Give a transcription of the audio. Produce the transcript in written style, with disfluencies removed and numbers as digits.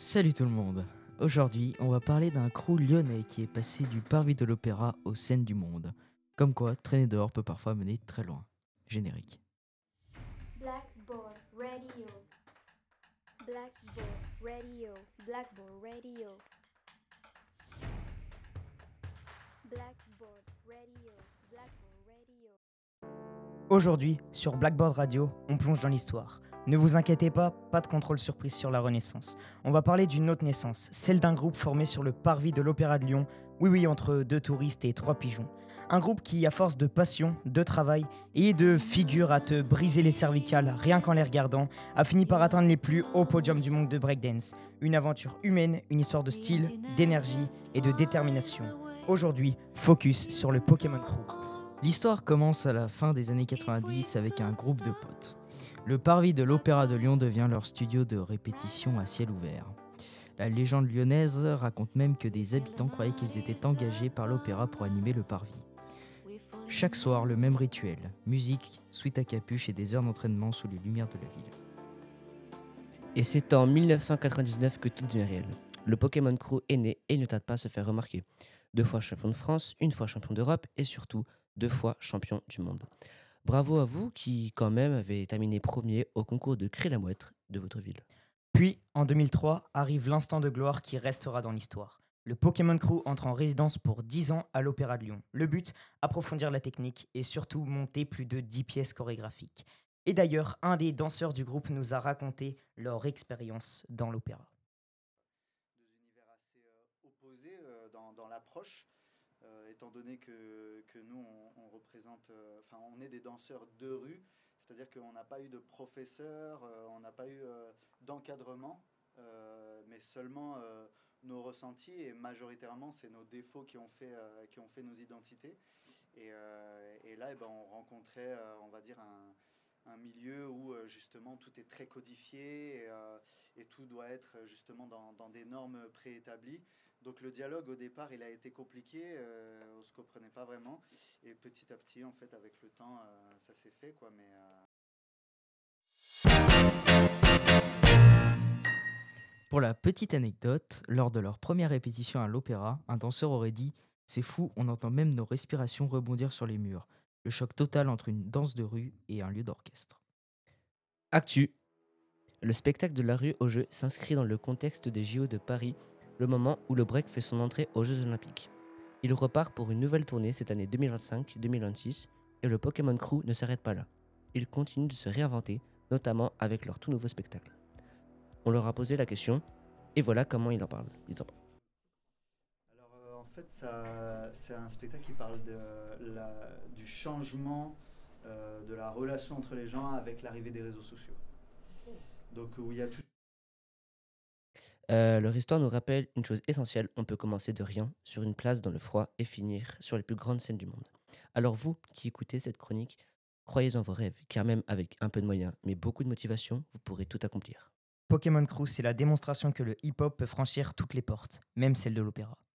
Salut tout le monde. Aujourd'hui, on va parler d'un crew lyonnais qui est passé du parvis de l'opéra aux scènes du monde. Comme quoi, traîner dehors peut parfois mener très loin. Générique. Blackboard Radio. Blackboard Radio. Blackboard Radio. Blackboard Radio. Blackboard Radio. Aujourd'hui, sur Blackboard Radio, on plonge dans l'histoire. Ne vous inquiétez pas de contrôle surprise sur la Renaissance. On va parler d'une autre naissance, celle d'un groupe formé sur le parvis de l'Opéra de Lyon, oui, entre deux touristes et trois pigeons. Un groupe qui, à force de passion, de travail et de figures à te briser les cervicales rien qu'en les regardant, a fini par atteindre les plus hauts podiums du monde de breakdance. Une aventure humaine, une histoire de style, d'énergie et de détermination. Aujourd'hui, focus sur le Pokémon Crew. L'histoire commence à la fin des années 90 avec un groupe de potes. Le parvis de l'Opéra de Lyon devient leur studio de répétition à ciel ouvert. La légende lyonnaise raconte même que des habitants croyaient qu'ils étaient engagés par l'opéra pour animer le parvis. Chaque soir, le même rituel, musique, suite à capuche et des heures d'entraînement sous les lumières de la ville. Et c'est en 1999 que tout devient réel. Le Pokémon Crew est né et il ne tarde pas à se faire remarquer. 2 fois champion de France, 1 fois champion d'Europe et surtout 2 fois champion du monde. Bravo à vous qui, quand même, avez terminé premier au concours de Cré-la-Mouette de votre ville. Puis, en 2003, arrive l'instant de gloire qui restera dans l'histoire. Le Pokémon Crew entre en résidence pour 10 ans à l'Opéra de Lyon. Le but, approfondir la technique et surtout monter plus de 10 pièces chorégraphiques. Et d'ailleurs, un des danseurs du groupe nous a raconté leur expérience dans l'opéra. Deux univers assez opposés dans l'approche, étant donné que nous, on représente, on est des danseurs de rue, c'est-à-dire qu'on n'a pas eu de professeur, on n'a pas eu d'encadrement, mais seulement nos ressentis, et majoritairement, c'est nos défauts qui ont fait nos identités. Et là, on rencontrait, on va dire, un milieu où justement tout est très codifié et tout doit être justement dans des normes préétablies. Donc le dialogue au départ il a été compliqué, on ne se comprenait pas vraiment et petit à petit en fait avec le temps ça s'est fait quoi. Pour la petite anecdote, lors de leur première répétition à l'opéra, un danseur aurait dit « C'est fou, on entend même nos respirations rebondir sur les murs ». Le choc total entre une danse de rue et un lieu d'orchestre. Actu. Le spectacle de la rue au jeu s'inscrit dans le contexte des JO de Paris, le moment où le break fait son entrée aux Jeux Olympiques. Il repart pour une nouvelle tournée cette année 2025-2026 et le Pokémon Crew ne s'arrête pas là. Ils continuent de se réinventer, notamment avec leur tout nouveau spectacle. On leur a posé la question et voilà comment ils en parlent. Alors en fait c'est un spectacle qui parle du changement de la relation entre les gens avec l'arrivée des réseaux sociaux. Donc où il y a tout. Leur histoire nous rappelle une chose essentielle, on peut commencer de rien, sur une place dans le froid et finir sur les plus grandes scènes du monde. Alors vous qui écoutez cette chronique, croyez en vos rêves, car même avec un peu de moyens, mais beaucoup de motivation, vous pourrez tout accomplir. Pokémon Crew, c'est la démonstration que le hip-hop peut franchir toutes les portes, même celle de l'opéra.